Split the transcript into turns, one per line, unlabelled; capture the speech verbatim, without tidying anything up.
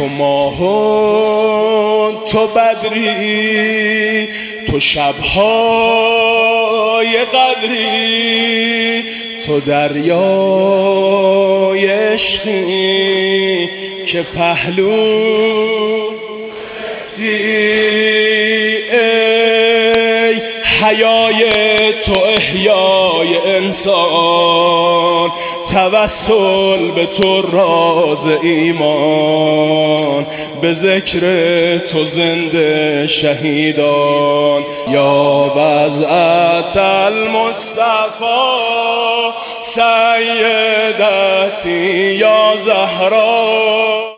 تو ماه و تو بدری، تو شبهای قدری، تو دریای عشقی که پهلو ای حیای تو احیای انسان، توسل به تو راز ایمان، به ذکر تو زنده شهیدان. یا بضعة المصطفى سیدتی یا زهرا.